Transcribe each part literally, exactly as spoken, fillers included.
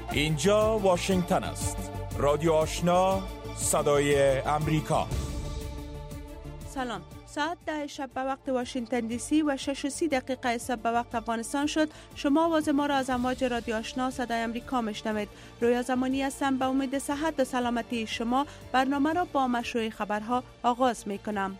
اینجا واشنگتن است. رادیو آشنا، صدای امریکا. سلام. ساعت ده شب به وقت واشنگتن دی سی و شش و سی دقیقه صبح به وقت افغانستان شد. شما آواز ما را از امواج رادیو آشنا صدای امریکا میشنوید. رویا زمانی هستم. به امید صحت و سلامتی شما برنامه را با مشروع خبرها آغاز می کنم.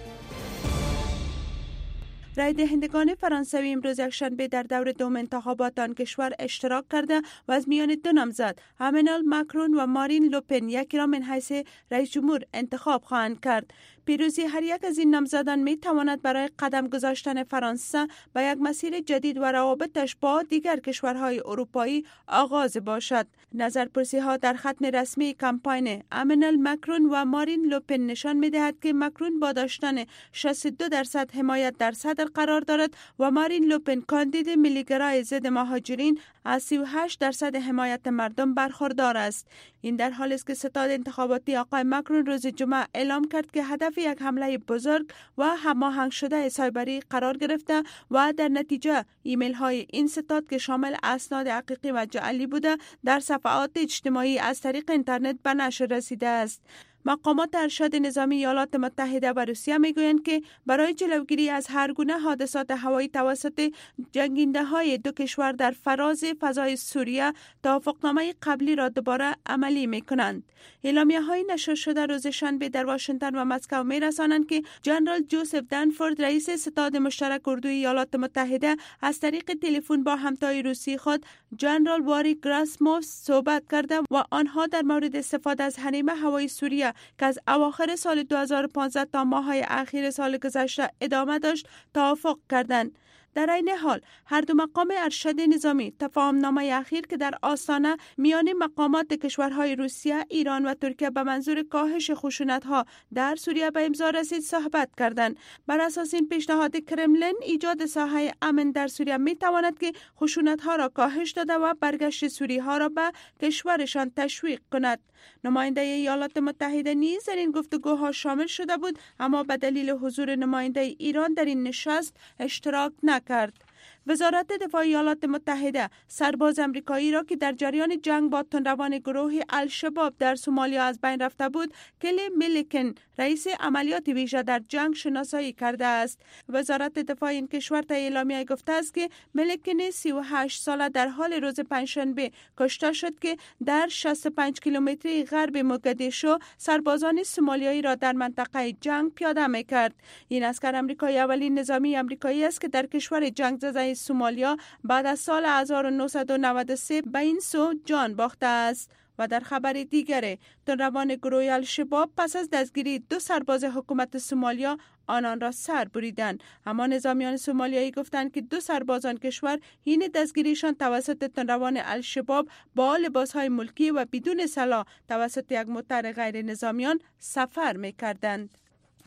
رای دهندگان فرانسوی امروز یکشنبه در دور دوم انتخابات آن کشور اشتراک کرده و از میان دو نامزد امانوئل ماکرون و مارین لوپن یکی را من حیث رئیس جمهور انتخاب خواهند کرد. پیروزی هر یک از این نامزدان می تواند برای قدم گذاشتن فرانسه به یک مسیر جدید و روابطش با دیگر کشورهای اروپایی آغاز باشد. نظرپرسی ها در ختم رسمی کمپاین امانوئل ماکرون و مارین لوپن نشان می دهد که ماکرون با داشتن شصت و دو درصد حمایت در صدر قرار دارد و مارین لوپن کاندید ملیگرای ضد مهاجرین از سی و هشت درصد حمایت مردم برخوردار است. این در حالی است که ستاد انتخاباتی آقای ماکرون روز جمعه اعلام کرد که هدف یک حمله بزرگ و هماهنگ شده سایبری قرار گرفته و در نتیجه ایمیل های این ستاد که شامل اسناد حقیقی و جعلی بوده در صفحات اجتماعی از طریق اینترنت به نشر رسیده است. مقامات ارشد نظامی ایالات متحده و روسیه میگویند که برای جلوگیری از هر گونه حادثات هوایی توسط جنگنده های دو کشور در فراز فضای سوریه توافقنامه قبلی را دوباره عملی میکنند. اعلامیه های نشر شده روز شنبه در واشنگتن و مسکو میرسانند که جنرال جوزف دنفورد رئیس ستاد مشترک اردوی ایالات متحده از طریق تلفن با همتای روسی خود جنرال واری گراسیموف صحبت کرده و آنها در مورد استفاده از حریم هوایی سوریه که از اواخر سال دو هزار و پانزده تا ماه‌های اخیر سال گذشته ادامه داشت توافق کردند. در این حال هر دو مقام ارشد نظامی تفاهم‌نامه اخیر که در آستانه میان مقامات کشورهای روسیه، ایران و ترکیه به منظور کاهش خشونت‌ها در سوریه به امضا رسید صحبت کردند. بر اساس این پیشنهاد کرملین ایجاد ساحه امن در سوریه می‌تواند که خشونت‌ها را کاهش داده و برگشت سوری‌ها را به کشورشان تشویق کند. نماینده ایالات متحده نیز در این گفتگوها شامل شده بود، اما به دلیل حضور نماینده ایران در این نشست اشتراک نکرد. وزارت دفاع ایالات متحده سرباز امریکایی را که در جریان جنگ با تندروان گروه الشباب در سومالیا از بین رفته بود، کلی میلیکن رئیس عملیات ویژه در جنگ شناسایی کرده است. وزارت دفاع این کشور تا اعلامیه گفته است که میلیکن سی و هشت ساله در حال روز پنجشنبه کشته شد که در شصت و پنج کیلومتری غرب موگادیشو سربازان سومالیایی را در منطقه جنگ پیاده می‌کرد. این عسکر آمریکایی اولین نظامی آمریکایی است که در کشور جنگ زده سومالیا بعد از سال هزار و نهصد و نود و سه به این سو جان باخته است. و در خبر دیگر، تندروان گروه الشباب پس از دستگیری دو سرباز حکومت سومالیا آنان را سر بریدند، اما نظامیان سومالیایی گفتند که دو سربازان کشور حین دستگیریشان توسط تندروان الشباب با لباسهای ملکی و بدون سلاح توسط یک موتر غیر نظامیان سفر می‌کردند.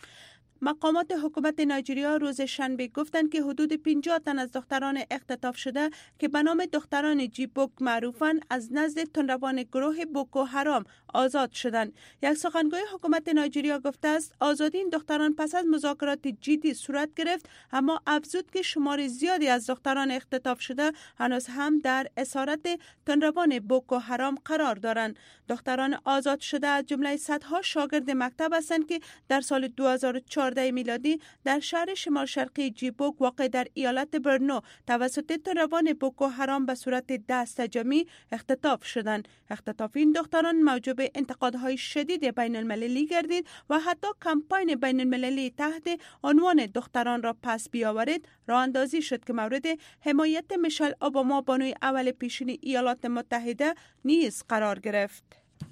مقامات حکومت نایجریا روز شنبه گفتند که حدود پنجاه تن از دختران اختطاف شده که به نام دختران جیبوک معروفند از نزد تندروان گروه بوکو حرام آزاد شدند. یک سخنگوی حکومت نایجریا گفته است آزادی این دختران پس از مذاکرات جدی صورت گرفت، اما افزود که شمار زیادی از دختران اختطاف شده هنوز هم در اسارت تندروان بوکو حرام قرار دارند. دختران آزاد شده از جمله صدها شاگرد مکتب هستند که در سال دو هزار و چهارده میلادی در شهر شمال شرقی جیبوک واقع در ایالت برنو توسط تندروان بوکو حرام به صورت دست جمعی اختطاف شدند. اختطاف این دختران موجب انتقادهای شدید بین المللی گردید و حتی کمپاین بین المللی تحت عنوان دختران را پس بیاورید راه اندازی شد که مورد حمایت میشل اوباما بانوی اول پیشین ایالات متحده نیز قرار گرفت.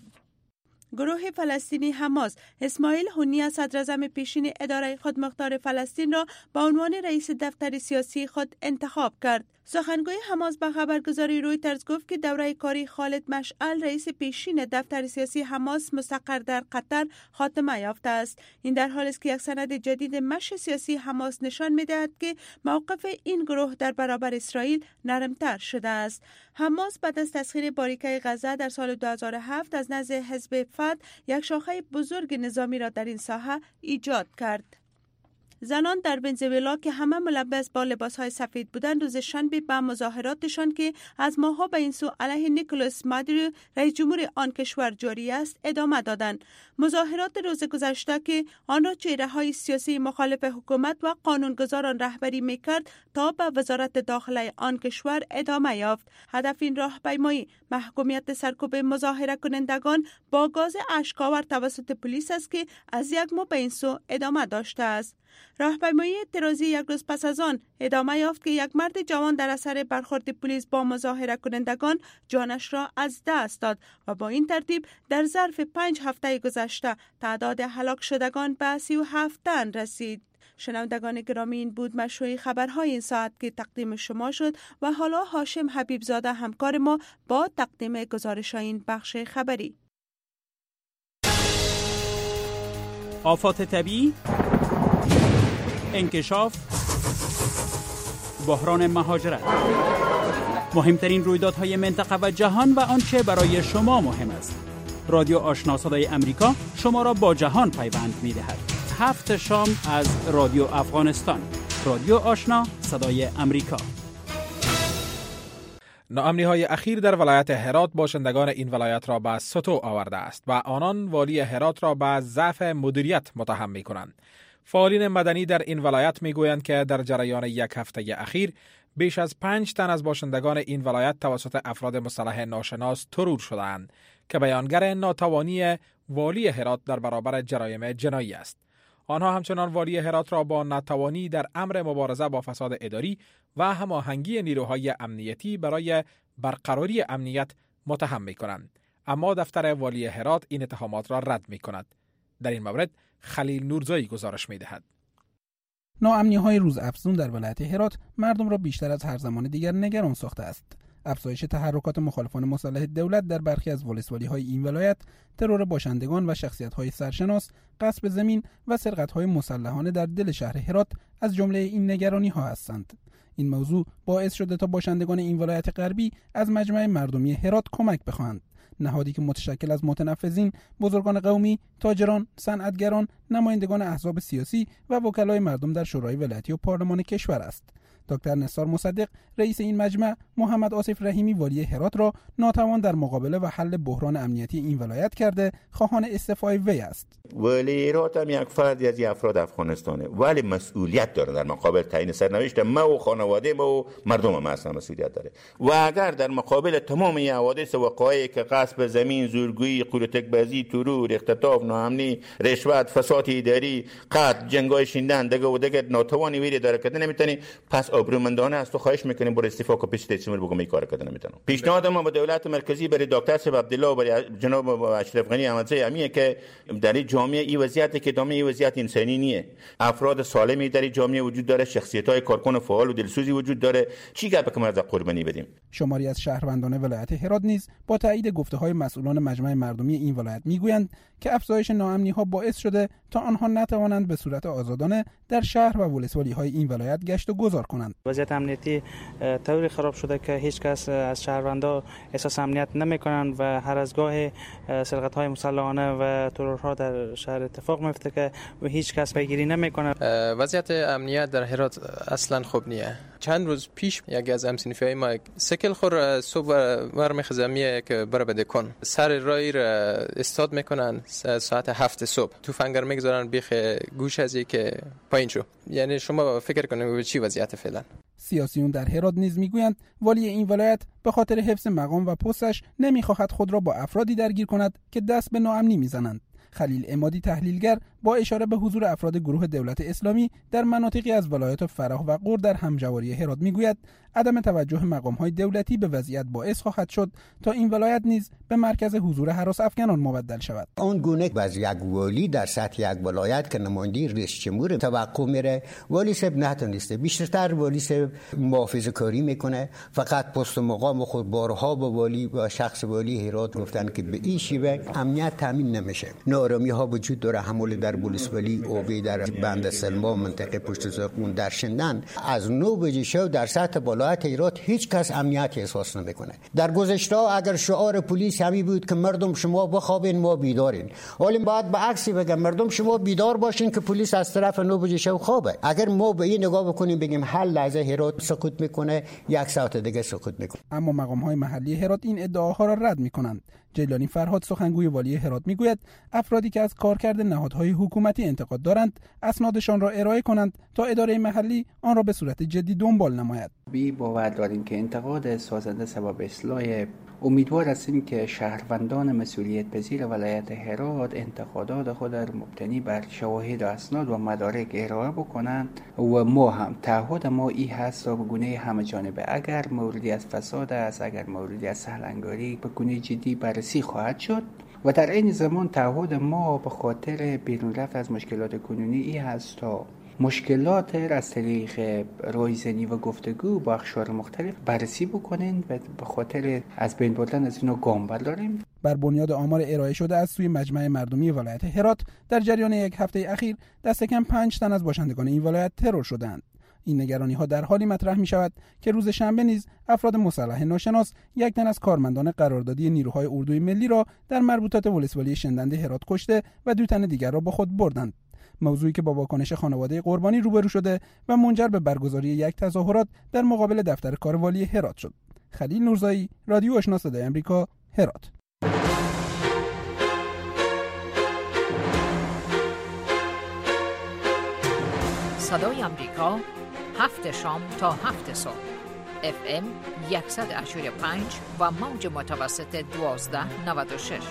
گروه فلسطینی حماس اسماعیل هنیه صدراعظم پیشین اداره خودمختار فلسطین را به عنوان رئیس دفتر سیاسی خود انتخاب کرد. سخنگوی حماس به خبرگزاری رویترز گفت که دوره کاری خالد مشعل رئیس پیشین دفتر سیاسی حماس مستقر در قطر خاتمه یافته است. این در حالی است که یک سند جدید مشی سیاسی حماس نشان می‌دهد که موقف این گروه در برابر اسرائیل نرمتر شده است. حماس بعد از تسخیر باریکه غزه در سال دو هزار و هفت از نزد حزب فتح یک شاخه بزرگ نظامی را در این ساحه ایجاد کرد. زنان در ونزوئلا که همه ملبس با لباسهای سفید بودند روز شنبه به مظاهراتشان که از ماه‌ها به این سو علیه نیکولاس مادورو رئیس جمهور آن کشور جاری است ادامه دادند. مظاهرات روز گذشته که آن را چهره‌های سیاسی مخالف حکومت و قانونگذاران رهبری می‌کرد تا به وزارت داخله آن کشور ادامه یافت. هدف این راهپیمایی محکومیت سرکوب مظاهره کنندگان با گاز اشک‌آور توسط پلیس است که از یک ماه به این سو ادامه داشته است. راهپیمایی اعتراضی یک روز پس از آن ادامه یافت که یک مرد جوان در اثر برخورد پلیس با مظاهره کنندگان جانش را از دست داد و با این ترتیب در ظرف پنج هفته گذشته تعداد هلاک شدگان به سی و هفت تن رسید. شنوندگان گرامی، این بود مشروع خبرهای این ساعت که تقدیم شما شد و حالا هاشم حبیب زاده همکار ما با تقدیم گزارش این بخش خبری. آفات طبیعی، انکشاف، بحران مهاجرت، مهمترین رویدادهای منطقه و جهان و آنچه برای شما مهم است. رادیو آشنا صدای امریکا شما را با جهان پیوند می‌دهد. هفت شام از رادیو افغانستان. رادیو آشنا صدای امریکا. ناامنی‌های اخیر در ولایت هرات باشندگان این ولایت را به سطو آورده است و آنان والی هرات را به ضعف مدیریت متهم می‌کنند. فعالین مدنی در این ولایت می‌گویند که در جریان یک هفته اخیر بیش از پنج تن از باشندگان این ولایت توسط افراد مسلح ناشناس ترور شدند که بیانگر ناتوانی والی هرات در برابر جرایم جنایی است. آنها همچنان والی هرات را با ناتوانی در امر مبارزه با فساد اداری و هماهنگی نیروهای امنیتی برای برقراری امنیت متهم می‌کنند، اما دفتر والی هرات این اتهامات را رد می‌کند. در این مورد خلیل نورزایی گزارش می‌دهد. ناامنی‌های روز افزون در ولایت هرات مردم را بیشتر از هر زمان دیگر نگران ساخته است. افزایش تحرکات مخالفان مسلح دولت در برخی از ولسوالی‌های این ولایت، ترور باشندگان و شخصیت‌های سرشناس، غصب زمین و سرقت‌های مسلحانه در دل شهر هرات از جمله این نگرانی‌ها هستند. این موضوع باعث شده تا باشندگان این ولایت غربی از مجمع مردمی هرات کمک بخواهند. نهادی که متشکل از متنفذین، بزرگان قومی، تاجران، صنعتگران، نمایندگان احزاب سیاسی و وکلای مردم در شورای ولایتی و پارلمان کشور است. دکتر نثار مصدق رئیس این مجمع، محمد آصف رحیمی والی هرات را ناتوان در مقابله و حل بحران امنیتی این ولایت کرده خواهان استعفای وی است. والی هرات هم یک فردی از افراد افغانستانه، ولی مسئولیت داره در مقابل تعیین سرنوشت ما و خانواده ما و مردم ما اصلا مسئولیت داره. و اگر در مقابل تمام این حوادث و وقایعی که غصب زمین، زورگویی، قورتک بازی، ترور، اختطاف، ناامنی، رشوت، فساد اداری، قتل، جنگای شیندن دگه و دگه ناتوانی ویری داره که نمیتونی، پس آبرومندانه است تو خواهش میکنیم برای استعفا کو پیش تیمور بگم این کار کردن نمیتونم. پیشنهاد ما به دولت مرکزی برای دکتر صاحب عبدالله و برای جناب اشرف غنی احمدزی امیه که در این جامعه این وضعیت که دامه این وضعیت انسانی نیه. افراد سالمی در این جامعه وجود داره، شخصیت‌های کارکن فعال و دلسوزی وجود داره. چی گپ که ما از قربانی بدیم؟ شماری از شهروندان ولایت هرات نیز با تایید گفته‌های مسئولان مجمع مردمی این ولایت میگویند که افزایش ناامنی‌ها باعث شده تا آنها نتوانند به صورت آزادانه در شهر و ولسوالی‌های این ولایت گشت و گذار کنند. وضعیت امنیتی طوری خراب شده که هیچ کس از شهروندان احساس امنیت نمی‌کنند و هر از گاه سرقت‌های مسلحانه و ترورها در شهر اتفاق میفته که هیچ کس پیگیری نمی‌کنه. وضعیت امنیت در هرات اصلاً خوب نیه. چند روز پیش یکی از همسنفیای ما سکل خور صبح ور میخزمیه که بره بده کن سر رای را استاد میکنن ساعت هفت صبح توفنگر میگذارن بیخ گوش ازی که پایین شو. یعنی شما فکر کنید به چی وضعیت فعلا. سیاسیون در هرات نیز میگویند والی این ولایت به خاطر حفظ مقام و پستش نمیخواهد خود را با افرادی درگیر کند که دست به ناامنی میزنند. خلیل عمادی تحلیلگر با اشاره به حضور افراد گروه دولت اسلامی در مناطقی از ولایات فراه و غور در همجواری هرات میگوید عدم توجه مقام‌های دولتی به وضعیت باعث خواهد شد تا این ولایت نیز به مرکز حضور هراس افغانان مبدل شود. آن گونه از یک والی در سطح یک ولایت که نماینده رئیس جمهور توقع میره، والی صاحب نتونسته، بیشتر والی صاحب محافظه‌کاری میکنه، فقط پست و مقام خود بارها با والی و شخص والی هرات گفتن که به این شیوه امنیت تامین نمیشه. نارامی ها وجود داره، حمله در ولسوالی اوبی در بند سلما منطقه پشت زاغون در شندن از نو بجه شب در سطح ولایت هرات هیچ کس امنیت احساس نمیکنه. در گذشته اگر شعار پلیس همی بود که مردم شما بخوابین ما بیدارین، ولی بعد به عکسی بگم مردم شما بیدار باشین که پلیس از طرف نو بجه شب خوابه. اگر ما به این نگاه بکنیم بگیم هر لحظه هرات سقوط میکنه، یک ساعت دیگه سقوط میکنه. اما مقام‌های محلی هرات این ادعاها را رد میکنند. جیلانی فرهاد سخنگوی والی هرات میگوید افرادی که از کارکرد نهادهای حکومتی انتقاد دارند اسنادشان را ارائه کنند تا اداره محلی آن را به صورت جدی دنبال نماید. بی باور داریم که انتقاد سازنده سبب اصلاح. امیدوار هستیم که شهروندان مسئولیت پذیر ولایت هرات انتقادات خود را مبتنی بر شواهد و اسناد و مدارک ارائه بکنند و ما هم تعهد ما این هست تا به گونه همه جانبه اگر موردی از فساد است، اگر موردی از سهلنگاری به گونه جدی بررسی خواهد شد و در این زمان تعهد ما به خاطر بیرون رفت از مشکلات کنونی این هست تا مشکلات از طریق رایزنی و گفتگو با اقشار مختلف بررسی بکنین و به خاطر از بین بردن از اینو گام برداریم. بر بنیاد آمار ارائه شده از سوی مجمع مردمی ولایت هرات در جریان یک هفته اخیر دست کم پنج تن از باشندگان این ولایت ترور شدند. این نگرانی ها در حالی مطرح می شود که روز شنبه نیز افراد مسلح ناشناس یک تن از کارمندان قراردادی نیروهای اردوی ملی را در مربوطات ولسوالی شندند هرات کشته و دو تن دیگر را با خود بردند. موضوعی که با واکنش خانواده قربانی روبرو شده و منجر به برگزاری یک تظاهرات در مقابل دفتر کار والی هرات شد. خلیل نورزایی، رادیو آشنا صدای آمریکا، هرات. صدای آمریکا، هفت شام تا هفت صبح، اف ام صد و هشتاد و پنج و موج متوسط دوازده نود و شش.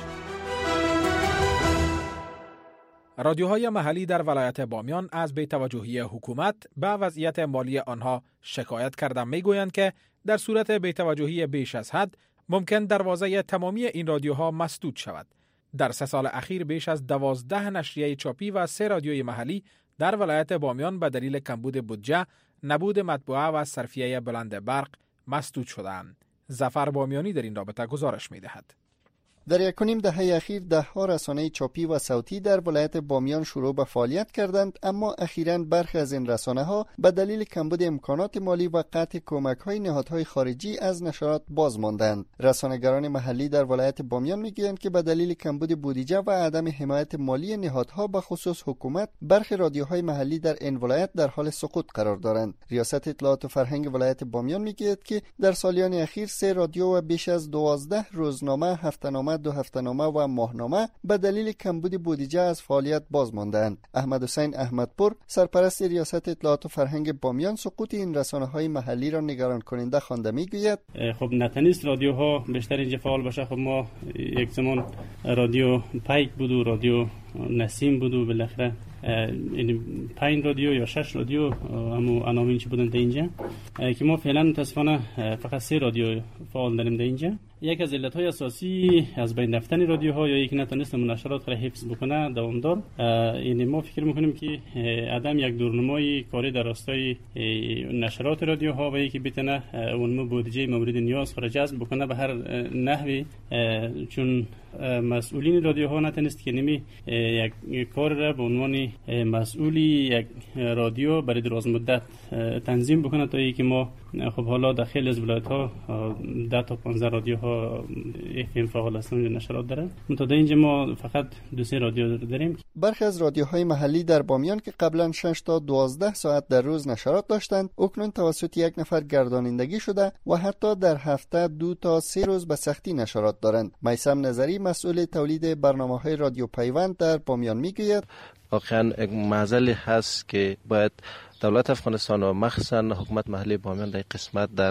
رادیوهای محلی در ولایت بامیان از بی‌توجهی حکومت به وضعیت مالی آنها شکایت کردند. میگویند که در صورت بی‌توجهی بیش از حد ممکن دروازه تمامی این رادیوها مسدود شود. در سه سال اخیر بیش از دوازده نشریه چاپی و سه رادیوی محلی در ولایت بامیان به دلیل کمبود بودجه، نبود مطبوعه و صرفیه بلند برق مسدود شدند. ظفر بامیانی در این رابطه گزارش می‌دهد. در یک و نیم دهه اخیر ده ها رسانه چاپی و صوتی در ولایت بامیان شروع به فعالیت کردند، اما اخیراً برخی از این رسانه ها به دلیل کمبود امکانات مالی و قطع کمک های نهادهای خارجی از نشرات باز ماندند. رسانه‌گران محلی در ولایت بامیان میگویند که به دلیل کمبود بودجه و عدم حمایت مالی نهادها به خصوص حکومت، برخی رادیوهای محلی در این ولایت در حال سقوط قرار دارند. ریاست اطلاعات و فرهنگ ولایت بامیان میگوید که در سالیان اخیر سه رادیو و بیش از دوازده روزنامه، هفته‌نامه، دو هفته‌نامه و ماهنامه به دلیل کمبود بودجه از فعالیت باز ماندند. احمد حسین احمدپور، سرپرست ریاست اطلاعات و فرهنگ بامیان، سقوط این رسانه‌های محلی را نگران کننده خوانده میگوید: خب نتونست رادیوها بیشتر اینجا فعال باشه. خب ما یک زمان رادیو پیک بود و رادیو نسیم بود و بالاخره این پنج رادیو یا شش رادیو همو عناوین چی بودن در اینجا که ما فعلا متاسفانه فقط سه رادیو فعال داریم در اینجا. یک از علتهای اساسی از بین رفتن رادیوها یا یکی نتونستن نشرات را حفظ بکنه دوامدار، یعنی ما فکر میکنیم که عدم یک دورنمای کاری در راستای نشرات رادیوها و یکی بتونه اون بودجه مورد نیاز را جذب بکنه به هر نحوی، چون مسئولین رادیوها نتونست که نمی یک کار را به عنوان مسئولی یک رادیو برای دراز مدت تنظیم بکنه تا اینکه ما خب حالا داخل از ولایت‌ها ده تا پانزده رادیوها اف ام فعال هستند و نشرات داره. منتها اینجا ما فقط دو سه رادیو داریم. برخی از رادیوهای محلی در بامیان که قبلا شش تا دوازده ساعت در روز نشرات داشتند، اکنون توسط یک نفر گردانندگی شده و حتی در هفته دو تا سه روز به سختی نشرات دارند. میثم نظری، مسئول تولید برنامه‌های رادیو پیوند در بامیان، میگوید: واقعا یک معضلی هست که باید دولت افغانستان و مخصوصا حکومت محلی بامیان در قسمت در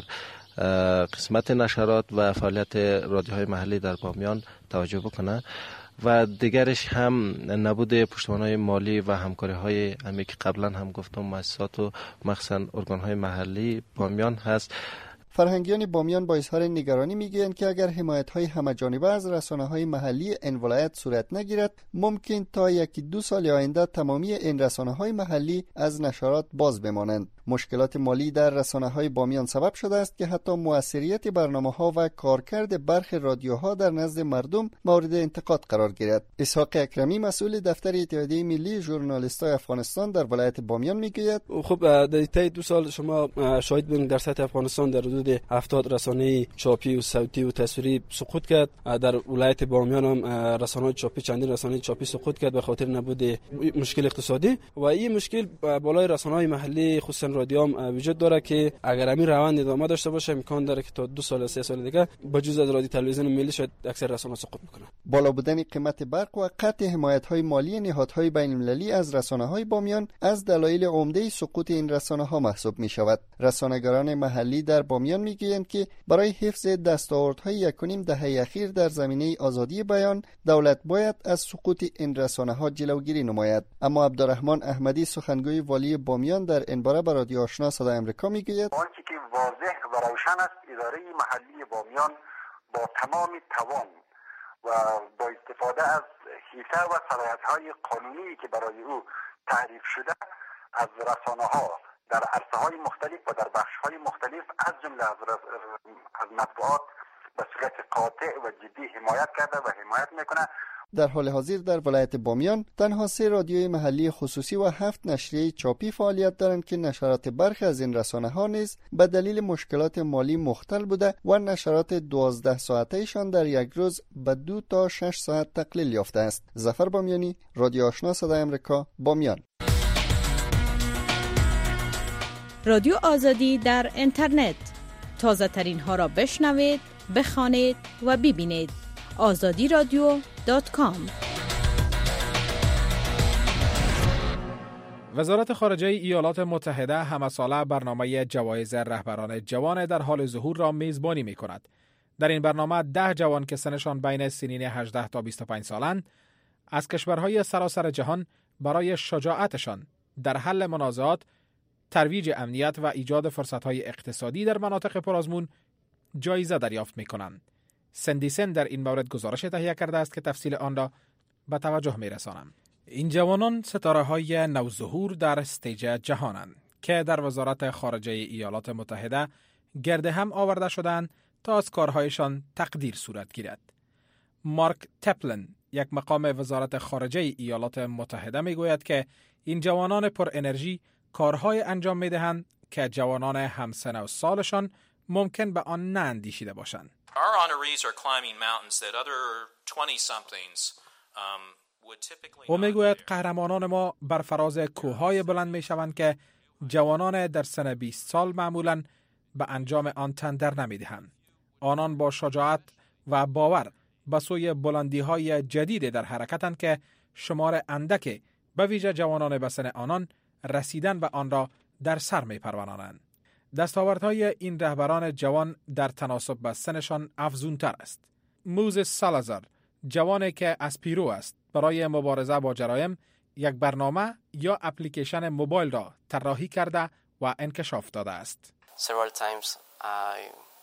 قسمت نشرات و فعالیت رادیوهای محلی در بامیان توجه بکنه و دیگرش هم نبود پشتوانه‌های مالی و همکاری‌های همی که قبلا هم گفتم مؤسسات و مخصوصا ارگان‌های محلی بامیان هست. فرهنگیان بامیان با اظهار نگرانی میگویند که اگر حمایت‌های همه‌جانبه از رسانه‌های محلی این ولایت صورت نگیرد، ممکن تا یکی دو سال آینده تمامی این رسانه‌های محلی از نشرات باز بمانند. مشکلات مالی در رسانه‌های بامیان سبب شده است که حتی موثریت برنامه‌ها و کارکرد برخی رادیوها در نزد مردم مورد انتقاد قرار گیرد. اسحاق اکرمی مسئول دفتر اتحادیه ملی ژورنالیستای افغانستان در ولایت بامیان میگوید خب در طی دو سال شما شاهد بودید در سطح افغانستان در حدود هفتاد رسانه چاپی و صوتی و تصویری سقوط کرد. در ولایت بامیان هم رسانه‌های چاپی چندین رسانه چاپی سقوط کرد به خاطر نبود مشکل اقتصادی و این مشکل بالای رسانه‌های محلی خصوصا رادیو هم وجود داره که اگر همین روند ادامه داشته باشه امکان داره که تا دو سال سه سال دیگه با جز از رادیو تلویزیون ملی شاید اکثر رسانه‌ها سقوط میکنه. بالا بودن قیمت برق و قطع حمایت‌های مالی نهادهای بین‌المللی از رسانه‌های بامیان از دلایل عمده سقوط این رسانه‌ها محسوب می‌شود. رسانه‌گران محلی در بامیان می‌گویند که برای حفظ دستاوردهای یک و نیم دهه اخیر در زمینه آزادی بیان دولت باید از سقوط این رسانه‌ها جلوگیری نماید. اما عبدالرحمن احمدی سخنگوی والی بامیان در این باره به رادیو آشنا صدای آمریکا می‌گوید آنچه که واضح و روشن است اداره محلی بامیان با تمام توان و با استفاده از حیطه و صلاحیت‌های قانونی که برای او تعریف شده از رسانه‌ها در عرصه‌های مختلف و در بخش‌های مختلف از جمله از, از مطبوعات به صورت قاطع و جدی حمایت کرده و حمایت میکنه. در حال حاضر در ولایت بامیان تنها سه رادیوی محلی خصوصی و هفت نشریه چاپی فعالیت دارند که نشرات برخی از این رسانه‌ها نیز به دلیل مشکلات مالی مختل بوده و نشرات دوازده ساعته‌شان در یک روز به دو تا شش ساعت تقلیل یافته است. ظفر بامیانی، رادیو آشنا صدای آمریکا، بامیان. رادیو آزادی در اینترنت، تازه ترین ها را بشنوید، بخوانید و ببینید. آزادی رادیو دات کام. وزارت خارجه ایالات متحده همساله برنامه جوایز رهبران جوان در حال ظهور را میزبانی می کند. در این برنامه ده جوان که سنشان بین سنین هجده تا بیست و پنج سالند از کشورهای سراسر جهان برای شجاعتشان در حل منازعات، ترویج امنیت و ایجاد فرصت‌های اقتصادی در مناطق پرآزمون جایزه دریافت می‌کنند. سندیسن در این مورد گزارش تهیه کرده است که تفصیل آن را به توجه می‌رسانم. این جوانان ستاره‌های نوظهور در استیج جهانند که در وزارت خارجه ایالات متحده گرد هم آورده شدند تا از کارهایشان تقدیر صورت گیرد. مارک تپلن، یک مقام وزارت خارجه ایالات متحده می‌گوید که این جوانان پر انرژی کارهای انجام می‌دهند که جوانان همسن و سالشان ممکن به آن ناندیشیده باشند. Our honorees are climbing mountains that other twenty-somethings um, would typically. او میگوید قهرمانان ما بر فراز کوههای بلند میشوند که جوانان در سن بیست سال معمولاً به انجام آن تن در نمیدهند. آنان با شجاعت و باور به سوی بلندی‌های جدید در حرکتند که شمار اندک به ویژه جوانان به سن آنان رسیدن به آن را در سر می‌پرورانند. دستاوردهای این رهبران جوان در تناسب با سنشان افزونتر است. موزس سالازار، جوانی که از پیرو است، برای مبارزه با جرایم یک برنامه یا اپلیکیشن موبایل را طراحی کرده و انکشاف داده است. Several times I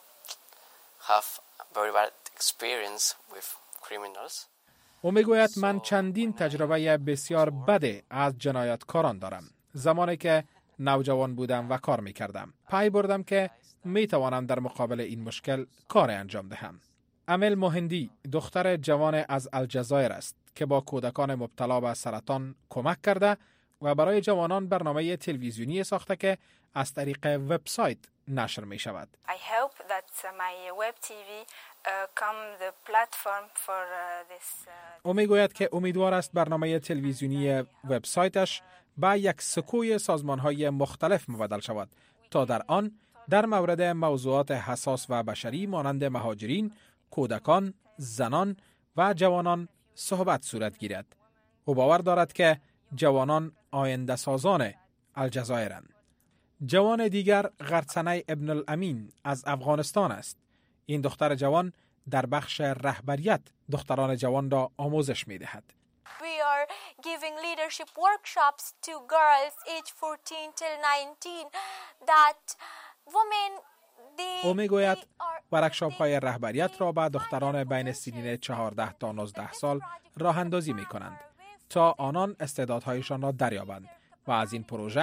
have very bad experience with criminals. او میگوید من چندین تجربه بسیار بد از جنایتکاران دارم. زمانی که نوجوان بودم و کار میکردم، پی بردم که میتوانم در مقابل این مشکل کار انجام دهم. امل مهندی دختر جوان از الجزایر است که با کودکان مبتلا به سرطان کمک کرده و برای جوانان برنامه تلویزیونی ساخته که از طریق وبسایت نشر می شود. I hope that my web تی وی come the platform for this. او میگوید که امیدوار است برنامه تلویزیونی وبسایتش با یک سکوی سازمان‌های مختلف مبدل شود تا در آن در مورد موضوعات حساس و بشری مانند مهاجرین، کودکان، زنان و جوانان صحبت صورت گیرد. او باور دارد که جوانان آینده سازان الجزایرند. جوان دیگر غرتسنه ابن الامین از افغانستان است. این دختر جوان در بخش رهبریت دختران جوان را آموزش می‌دهد. We are giving leadership workshops to girls aged fourteen till nineteen that women they او میگوید ورکشاپ های رهبریت را به دختران بین سنین چهارده تا نوزده سال راه اندازی می کنند تا آنان استعدادهایشان را دریابند و از این پروژه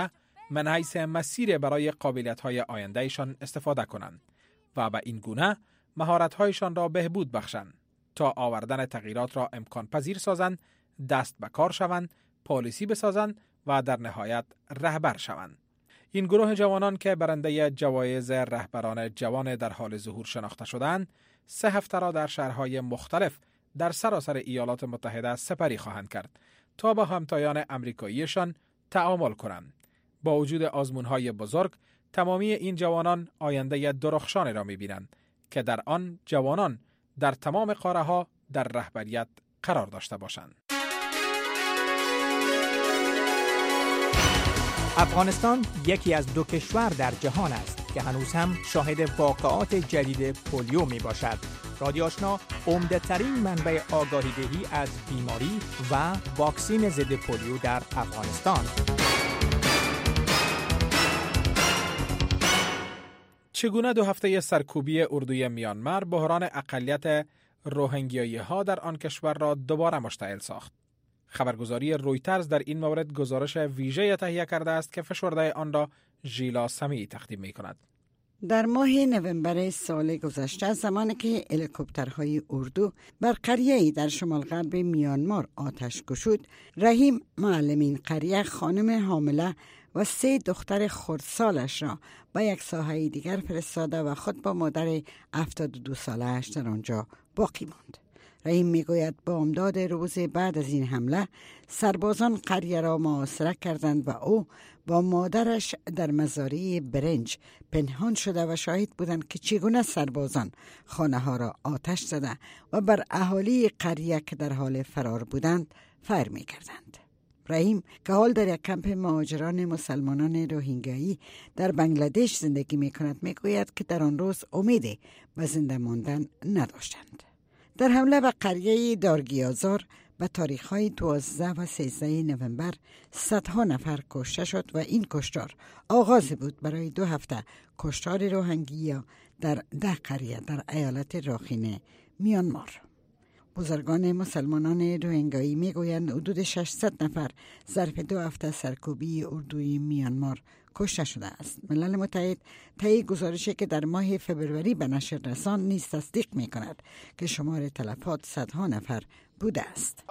من حیث مسیر برای قابلیت‌های آیندهشان استفاده کنند و به این گونه مهارت‌هایشان را بهبود بخشند تا آوردن تغییرات را امکان پذیر سازند، دست به کار شوند، پالیسی بسازند و در نهایت رهبر شوند. این گروه جوانان که برنده جوایز رهبران جوان در حال ظهور شناخته شدند، سه هفته را در شهرهای مختلف در سراسر ایالات متحده سپری خواهند کرد تا با همتایان امریکاییشان تعامل کنند. با وجود آزمون‌های بزرگ، تمامی این جوانان آینده درخشانی را می‌بینند که در آن جوانان در تمام قاره‌ها در رهبریت قرار داشته باشند. افغانستان یکی از دو کشور در جهان است که هنوز هم شاهد واقعات جدید پولیو می باشد. رادیو آشنا عمده ترین منبع آگاهی دهی از بیماری و واکسین ضد پولیو در افغانستان. چگونه دو هفته سرکوبی اردوی میانمار بحران اقلیت روهینگیایی ها در آن کشور را دوباره مشتعل ساخت؟ خبرگزاری رویترز در این مورد گزارش ویژه تهیه کرده است که فشرده آن را ژیلا سمیعی تقدیم می کند. در ماه نوامبر سال گذشته، زمانی که هلیکوپترهای اردو بر قریه‌ای در شمال غرب میانمار آتش گشود، رحیم معلمین قریه خانم حامله و سه دختر خردسالش را به یک ساحه دیگر فرستاده و خود با مادر هفتاد و دو ساله‌اش در آنجا باقی ماند. رحیم میگوید با امداد روز بعد از این حمله، سربازان قریه را محاصره کردند و او با مادرش در مزارع برنج پنهان شده و شاهد بودند که چگونه سربازان خانه ها را آتش زده و بر اهالی قریه که در حال فرار بودند فایر می کردند. رحیم که حال در یک کمپ مهاجران مسلمانان روهینگایی در بنگلادش زندگی می کند می گوید که در آن روز امیدی به زنده ماندن نداشتند. در حمله به قریه دارگیازار به تاریخ‌های دوازده و سیزده نوامبر صدها نفر کشته شد و این کشتار آغاز بود برای دو هفته کشتار روهینگیا در ده قریه در ایالت راخین میانمار. بزرگان مسلمانان روهینگایی میگویند حدود ششصد نفر ظرف دو هفته سرکوبی اردوی میانمار کشته شده است. ملل متحد طی گزارشی که در ماه فبروری به نشر رساند نیز تصدیق می کند که شمار تلفات صدها نفر بوده است.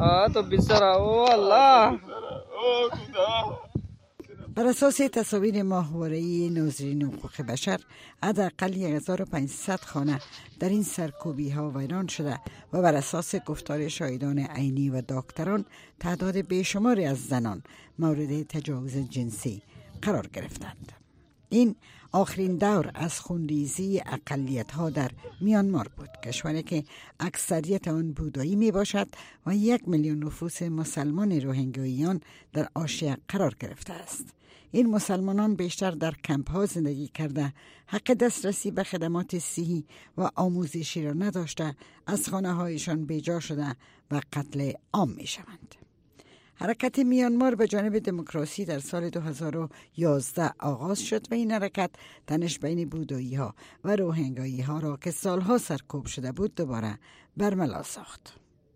بر اساس تصاویر ماهواره‌ای ناظرین حقوق بشر، حداقل یک هزار و پانصد خانه در این سرکوبی ها ویران شده و بر اساس گفتار شاهدان عینی و دکتران، تعداد بیشماری از زنان مورد تجاوز جنسی قرار گرفتند. این آخرین دور از خونریزی اقلیت ها در میانمار بود، کشوری که اکثریت آن بودایی می باشد و یک میلیون نفوس مسلمان روهینگاییان در آسیا قرار گرفته است. این مسلمانان بیشتر در کمپ ها زندگی کرده، حق دسترسی به خدمات صحی و آموزشی را نداشته، از خانه هایشان بیجا شده و قتل عام می شوند. حرکت میانمار به جانب دموکراسی در سال دو هزار و یازده آغاز شد و این حرکت تنش بین بودایی ها و روهینگایی ها را که سالها سرکوب شده بود دوباره برملا ساخت.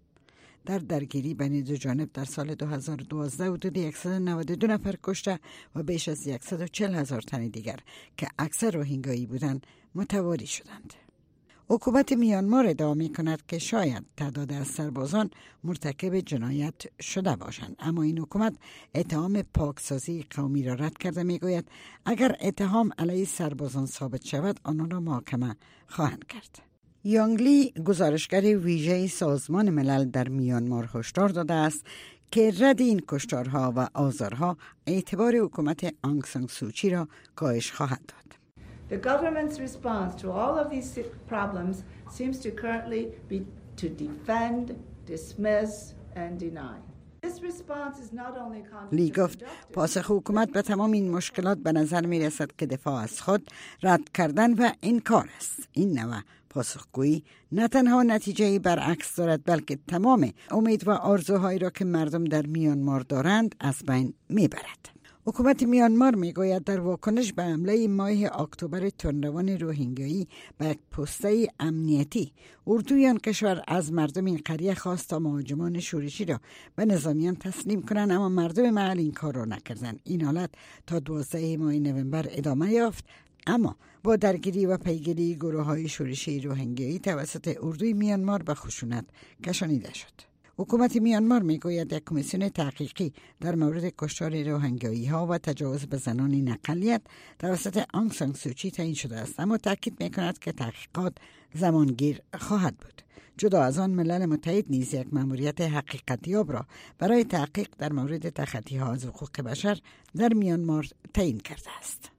در درگیری بین دو جانب در سال دو هزار و دوازده حدود صد و نود و دو نفر کشته و بیش از صد و چهل هزار تن دیگر که اکثر روهینگایی بودند متواری شدند. حکومت میانمار ادعا می کند که شاید تعداد از سربازان مرتکب جنایت شده باشند، اما این حکومت اتهام پاکسازی قومی را رد کرده. می گوید اگر اتهام علیه سربازان ثابت شود آنان را محاکمه خواهند کرد. یانگلی گزارشگر ویژه سازمان ملل در میانمار هشدار داده است که رد این کشتارها و آزارها اعتبار حکومت آنگ سان سوچی را کاهش خواهد داد. The government's response to all of these problems seems to currently be to defend, dismiss, and deny. This response is not only لی گفت پاسخ حکومت به تمام این مشکلات به نظر می رسد که دفاع از خود، رد کردن و انکار است. این نوع پاسخگویی نه تنها نتیجه‌ای برعکس دارد بلکه تمام امید و آرزوهایی را که مردم در میانمار دارند از بین می برد. حکومت میانمار میگوید در واکنش به حمله ماه اکتبر تندروان روهینگایی به یک پسته امنیتی، اردوی آن کشور از مردم این قریه خواست تا مهاجمان شورشی را به نظامیان تسلیم کنند، اما مردم محل این کار را نکردند. این حالت تا دوازده ماه نوامبر ادامه یافت، اما با درگیری و پیگیری گروه های شورشی روهینگایی توسط اردوی میانمار به خشونت کشانیده شد. حکومت میانمار میگوید یک کمیسیون تحقیقی در مورد کشتار روهینگایی ها و تجاوز به زنان اقلیت توسط آنگ سان سوچی تعیین شده است، اما تاکید میکند که تحقیقات زمانگیر خواهد بود. جدا از آن، ملل متحد نیز یک مأموریت حقیقتیاب را برای تحقیق در مورد تخطی ها از حقوق بشر در میانمار تعیین کرده است.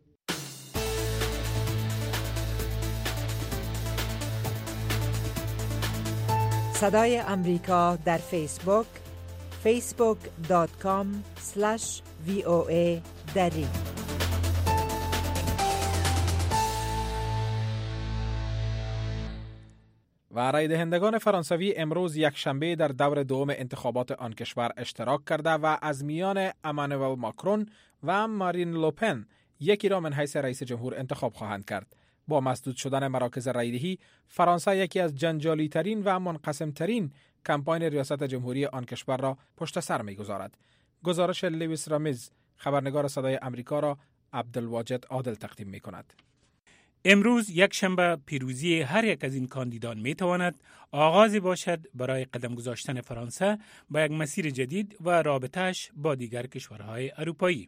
صدای امریکا در فیسبوک فیسبوک دات کام اسلش وی او ای دری. و رای دهندگان فرانسوی امروز یک شنبه در دور دوم انتخابات آن کشور اشتراک کرده و از میان امانوئل ماکرون و مارین لوپن یکی را من حیث رئیس جمهور انتخاب خواهند کرد. با مسدود شدن مراکز رایدهی، فرانسه یکی از جنجالی ترین و منقسم ترین کمپاین ریاست جمهوری آن کشور را پشت سر می گذارد. گزارش لویس رامیز، خبرنگار صدای امریکا، را عبدالواجد عادل تقدیم می کند. امروز یک شنبه پیروزی هر یک از این کاندیدان می تواند آغازی باشد برای قدم گذاشتن فرانسه به یک مسیر جدید و رابطه‌اش با دیگر کشورهای اروپایی.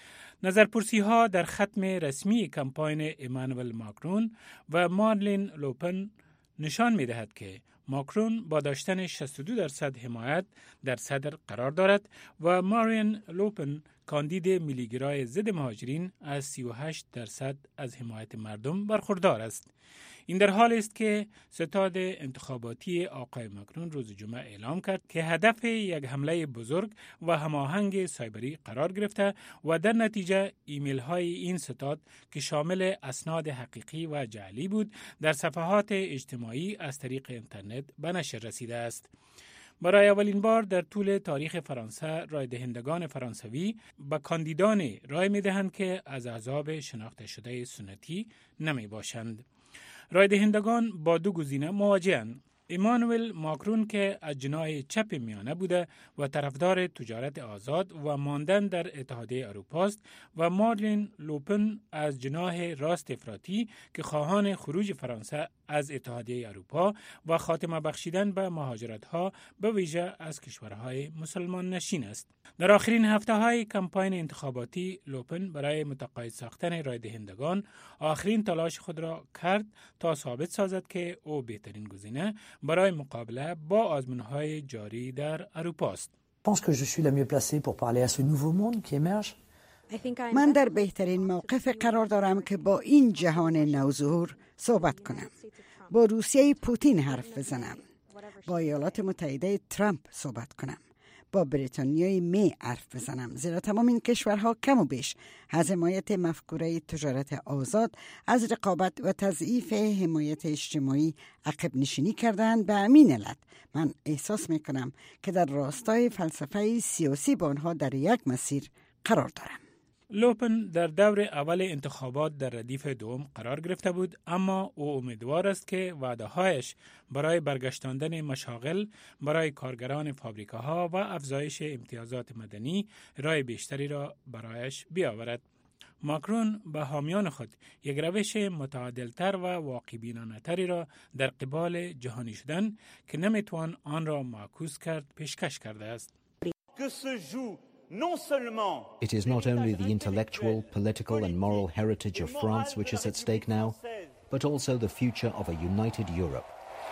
نظرپرسی ها در ختم رسمی کمپاین امانوئل ماکرون و مارلین لوپن نشان می دهد که ماکرون با داشتن شصت و دو درصد حمایت در صدر قرار دارد و مارین لوپن کاندید ملیگرای ضد مهاجرین از سی و هشت درصد از حمایت مردم برخوردار است. این در حال است که ستاد انتخاباتی آقای ماکرون روز جمعه اعلام کرد که هدف یک حمله بزرگ و هماهنگ سایبری قرار گرفته و در نتیجه ایمیل های این ستاد که شامل اسناد حقیقی و جعلی بود در صفحات اجتماعی از طریق اینترنت به نشر رسیده است. برای اولین بار در طول تاریخ فرانسه، رای دهندگان فرانسوی به کاندیدان رای می دهند که از احزاب شناخته شده سنتی نمی باشند. رای دهندگان با دو گزینه مواجه‌اند: امانوئل ماکرون که از جناح چپ میانه بوده و طرفدار تجارت آزاد و ماندن در اتحادیه اروپا است و مارلین لوپن از جناح راست افراطی که خواهان خروج فرانسه از اتحادیه اروپا و خاتمه بخشیدن به مهاجرت‌ها به ویژه از کشورهای مسلمان نشین است. در آخرین هفته‌های کمپاین انتخاباتی، لوپن برای متقاعد ساختن رای دهندگان آخرین تلاش خود را کرد تا ثابت سازد که او بهترین گزینه برای مقابله با آزمون‌های جاری در اروپا است. من در بهترین موقف قرار دارم که با این جهان نوظهور صحبت کنم، با روسیه پوتین حرف بزنم، با ایالات متحده ترامپ صحبت کنم، با بریتانیای می حرف بزنم، زیرا تمام این کشورها کم و بیش از حمایت مفکوره تجارت آزاد، از رقابت و تضعیف حمایت اجتماعی عقب نشینی کردند. به همین علت من احساس می کنم که در راستای فلسفه سیاسی با آنها در یک مسیر قرار دارم. لوپن در دور اول انتخابات در ردیف دوم قرار گرفته بود، اما او امیدوار است که وعده‌هایش برای برگشتاندن مشاغل برای کارگران فابریکاها و افزایش امتیازات مدنی رای بیشتری را برایش بیاورد. ماکرون به حامیان خود یک روش متعادلتر و واقع‌بینانه‌تری را در قبال جهانی شدن که نمیتوان آن را معکوس کرد پیشکش کرده است. It is not only the intellectual, political and moral heritage of France which is at stake now, but also the future of a united Europe.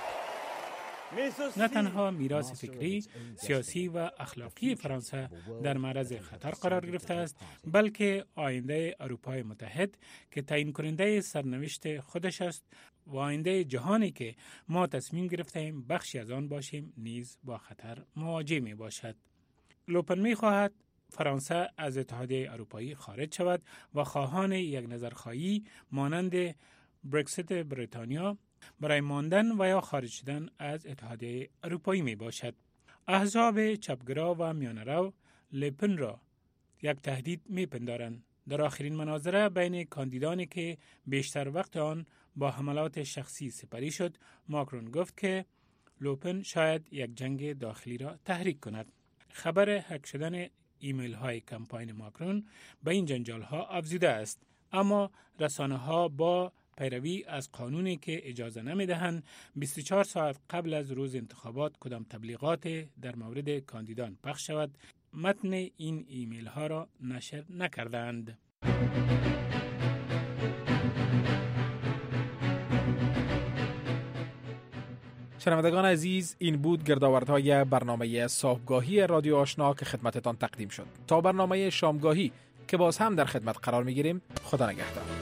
نه تنها میراث فکری، سیاسی و اخلاقی فرانسه در معرض خطر قرار گرفته است، بلکه آینده اروپای متحد که تعیین کننده سرنوشت خودش است و آینده جهانی که ما تصمیم گرفتیم بخشی از آن باشیم نیز با خطر مواجه می باشد. لوپن می خواهد فرانسه از اتحادیه اروپایی خارج شود و خواهان یک نظرخواهی مانند برکسیت بریتانیا برای ماندن و یا خارج شدن از اتحادیه اروپایی می باشد. احزاب چپگرا و میانه‌رو لوپن را یک تهدید میپندارند. در آخرین مناظره بین کاندیدانی که بیشتر وقت آن با حملات شخصی سپری شد، ماکرون گفت که لوپن شاید یک جنگ داخلی را تحریک کند. خبر هک شدن ایمیل های کمپاین ماکرون به این جنجال ها افزوده است، اما رسانه ها با پیروی از قانونی که اجازه نمی دهند بیست و چهار ساعت قبل از روز انتخابات کدام تبلیغات در مورد کاندیدان پخش شود، متن این ایمیل ها را نشر نکردند. شنوندگان عزیز، این بود گردآوردهای برنامه صبحگاهی رادیو آشنا که خدمتتان تقدیم شد. تا برنامه شامگاهی که باز هم در خدمت قرار میگیریم، خدا نگهدار.